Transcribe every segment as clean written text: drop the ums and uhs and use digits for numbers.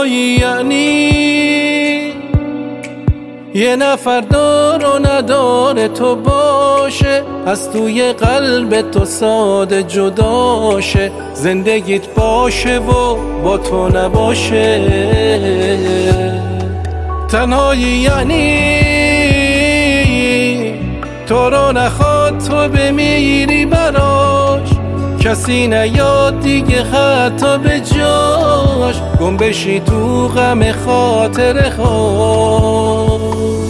تنهایی یعنی یه نفر دار و نداره تو باشه، از توی قلب تو ساده جداشه، زندگیت باشه و با تو نباشه. تنهایی یعنی تو رو نخواد تو بمیری براش، کسی نیاد دیگه حتی به جاش، گم بشی تو غم خاطر خود.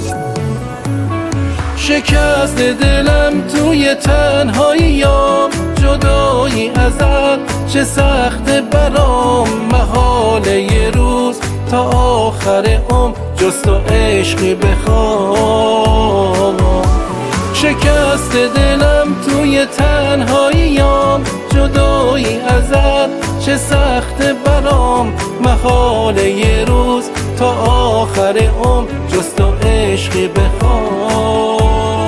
شکست دلم توی تنهاییام، جدایی ازت چه سخت برام، محاله یه روز تا آخر عمر جز تو عشقی بخوام. شکست دلم توی تنهاییام، جدایی ازت چه سخت برام، محاله یه روز تا آخر عمر جز تو عشقی بخوام.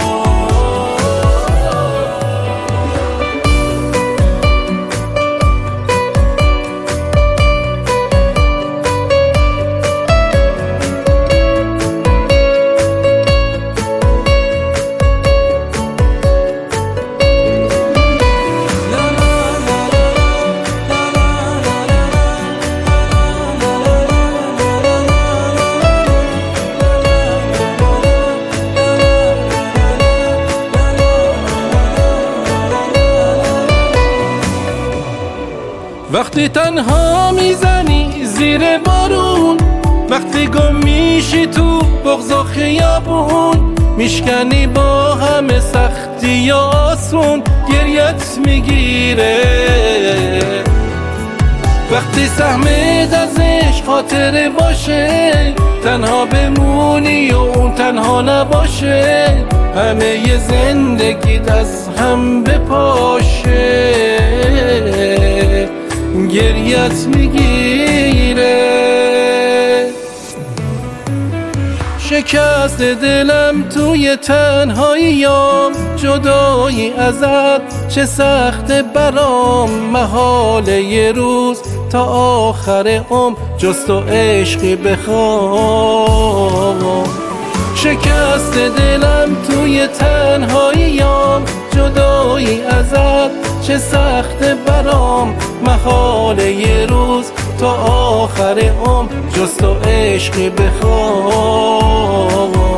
وقتی تنها میزنی زیر بارون، وقتی گم میشی تو بغض و خیابون، میشکنی با همه سختی یا آسون، گریت میگیره. وقتی سهمت از عشق خاطره باشه، تنها بمونی و اون تنها نباشه، همه ی زندگیت از هم بپاشه، گریت میگیره. شکست دلم توی تنهاییام، جدایی ازت چه سخت برام، محاله یه روز تا آخر عمر جز تو عشقی بخوام. شکست دلم توی تنهاییام، جدایی ازت چه سخت برام، محاله یه روز تا آخر عمر جز تو عشقی بخوام.